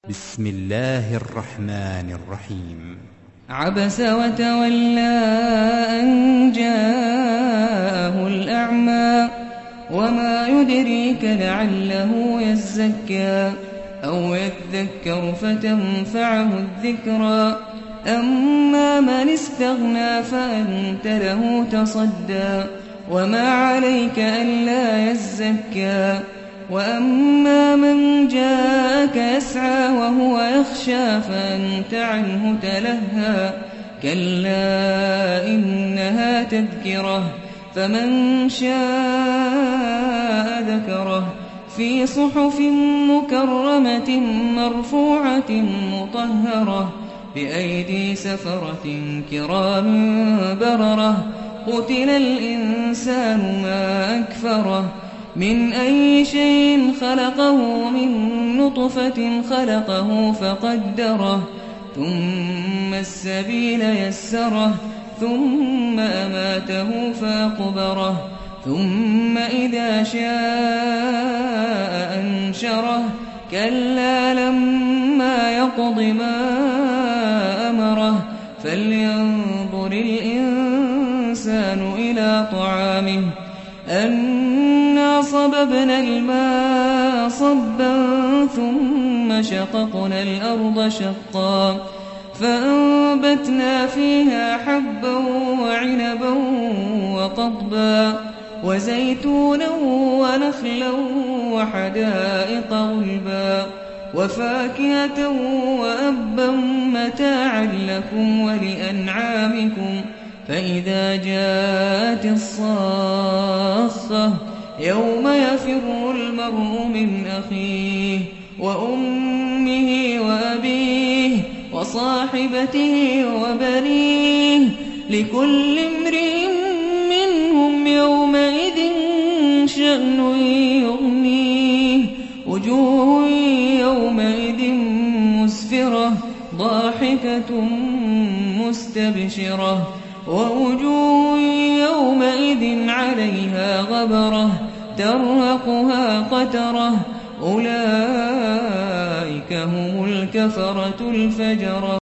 بسم الله الرحمن الرحيم. عبس وتولى أن جاءه الأعمى وما يدريك لعله يزكى أو يذكر فتنفعه الذكرى أما من استغنى فأنت له تصدى وما عليك ألا يزكى وأما من جاءك يسعى وهو يخشى فأنت عنه تلهى كلا إنها تذكرة فمن شاء ذكره في صحف مكرمة مرفوعة مطهرة بأيدي سفرة كرام بررة قتل الإنسان ما أكفره من أي شيء خلقه من نطفة خلقه فقدره ثم السبيل يسره ثم أماته فأقبره ثم إذا شاء أنشره كلا لما يقض ما أمره فلينظر الإنسان إلى طعامه أنا صببنا الماء صبا ثم شققنا الأرض شقا فأنبتنا فيها حبا وعنبا وقضبا وزيتونا ونخلا وحدائق غلبا وفاكهة وأبا متاعا لكم ولأنعامكم فإذا جاءت الصاخة يوم يفر المرء من أخيه وأمه وأبيه وصاحبته وبنيه لكل امرئ منهم يومئذ شأن يغنيه وجوه يومئذ مسفرة ضاحكة مستبشرة ووجوه يومئذ عليها غبرة ترهقها قترة أولئك هم الكفرة الفجرة.